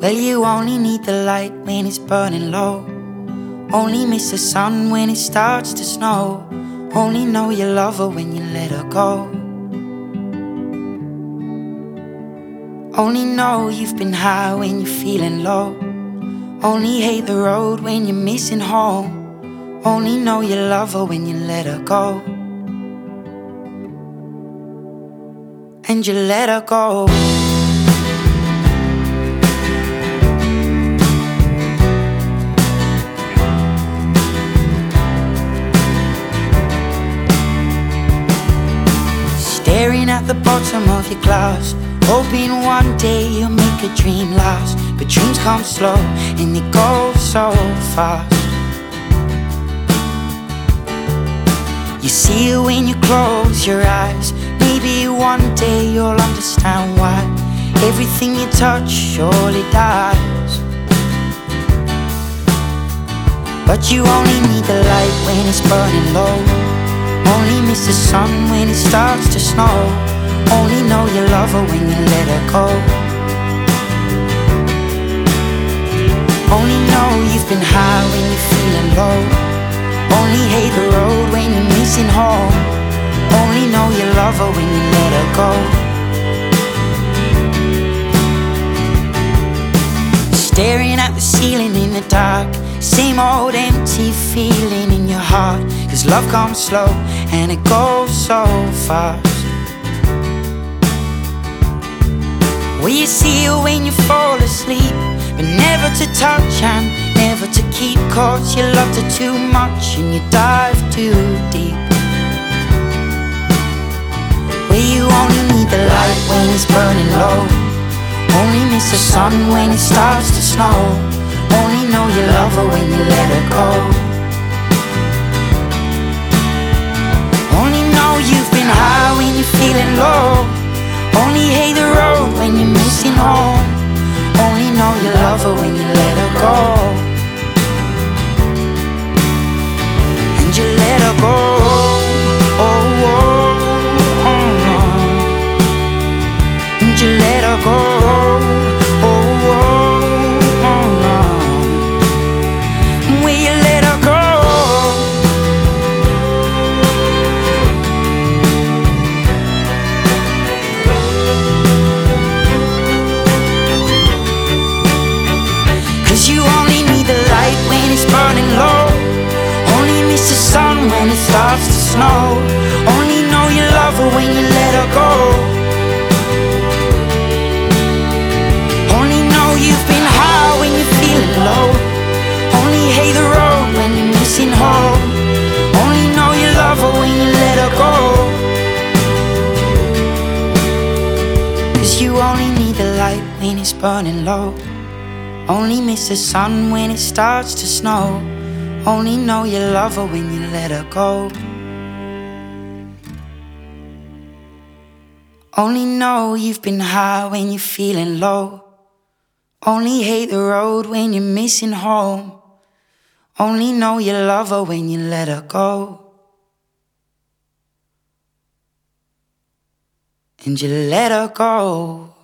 Well, you only need the light when it's burning low. Only miss the sun when it starts to snow. Only know you love her when you let her go. Only know you've been high when you're feeling low. Only hate the road when you're missing home. Only know you love her when you let her go. And you let her go. Staring at the bottom of your glass, hoping one day you'll make a dream last. But dreams come slow and they go so fast. You see it when you close your eyes. Maybe one day you'll understand why everything you touch surely dies. But you only need the light when it's burning low. Only miss the sun when it starts to snow. Only know you love her when you let her go. Only know you've been high when you're feeling low. Only hate the road when you're missing home. Only know you love her when you let her go. Staring at the ceiling in the dark, same old empty feeling in your heart. 'Cause love comes slow and it goes so fast. Well, you see her when you fall asleep, but never to touch and never to keep. 'Cause you loved her too much and you dive too deep. Well, you only need the light when it's burning low. Only miss the sun when it starts to snow. Only know you love her when you let her go. Only know you've been high when you're feeling low. Only hate the road when you're missing home. Only know you love her when you let her go. And you let her go. Oh, oh, oh, oh. And you let her go. Oh, oh, oh, oh. Will you let her go? 'Cause you only need the light when it's burning low. Only miss the sun when it starts to snow. Only know you love her when you let her go. Only know you've been high when you're feeling low. Only hate the road when you're missing home. Only know you love her when you let her go. 'Cause you only need the light when it's burning low. Only miss the sun when it starts to snow. Only know you love her when you let her go. Only know you've been high when you're feeling low. Only hate the road when you're missing home. Only know you love her when you let her go. And you let her go.